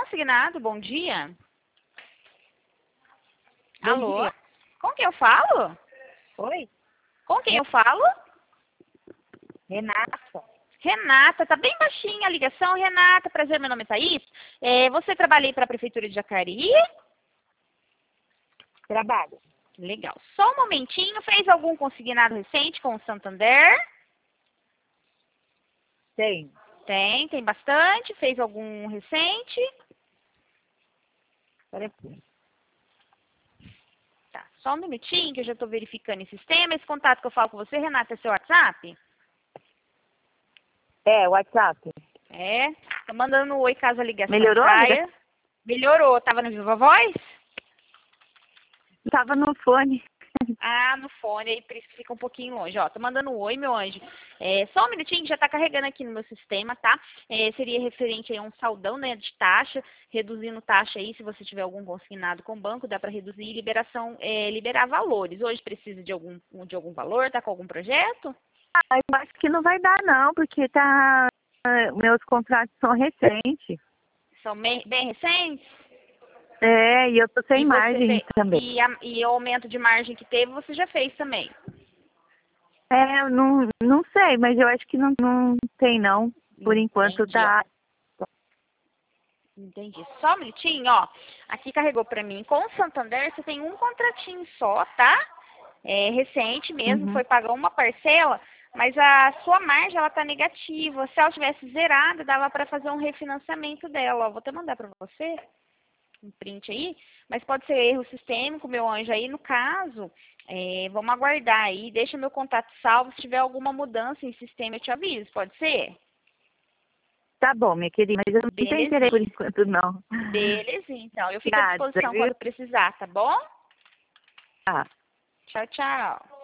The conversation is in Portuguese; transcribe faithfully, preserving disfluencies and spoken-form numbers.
consignado, bom dia. Bom Alô? dia. Com quem eu falo? Oi? Com quem eu falo? Renata. Renata, tá bem baixinha a ligação. Renata, prazer, meu nome é Thaís. É, você trabalha aí para a Prefeitura de Jacareí? Trabalho. Legal. Só um momentinho, fez algum consignado recente com o Santander? Tem. Tem, tem bastante. Fez algum recente? Espera aqui. Tá, só um minutinho que eu já estou verificando em sistema. Esse contato que eu falo com você, Renata, é seu WhatsApp? É, WhatsApp. É. Tô mandando um oi caso a ligação Melhorou a caia. ligação? Melhorou. Tava no Viva Voz? Tava no fone. Ah, no fone, aí por isso que fica um pouquinho longe. Ó, tô mandando um oi, meu anjo. É, só um minutinho que já tá carregando aqui no meu sistema, tá? É, seria referente aí a um saldão, né, de taxa, reduzindo taxa aí, se você tiver algum consignado com o banco, dá para reduzir e liberação, é, liberar valores. Hoje precisa de algum, de algum valor, tá com algum projeto? Ah, eu acho que não vai dar não, porque tá... meus contratos são recentes. São bem, bem recentes? É, e eu tô sem E você margem fez, também. e, a, e o aumento de margem que teve, você já fez também? É, eu não, não sei, mas eu acho que não, não tem não. Por enquanto Entendi, ó. tá... Entendi. Só um minutinho, ó. Aqui carregou pra mim. Com o Santander, você tem um contratinho só, tá? É recente mesmo, Uhum. foi pagar uma parcela, mas a sua margem, ela tá negativa. Se ela tivesse zerada, dava para fazer um refinanciamento dela, ó. Vou até mandar para você um print aí, mas pode ser erro sistêmico, meu anjo. Aí, no caso, é, vamos aguardar aí. Deixa meu contato salvo. Se tiver alguma mudança em sistema, eu te aviso. Pode ser? Tá bom, minha querida, mas eu não tenho interesse por Belezinha. enquanto não. Belezinha, então. Eu fico à Obrigada, disposição viu? quando precisar, tá bom? Tá. Tchau, tchau.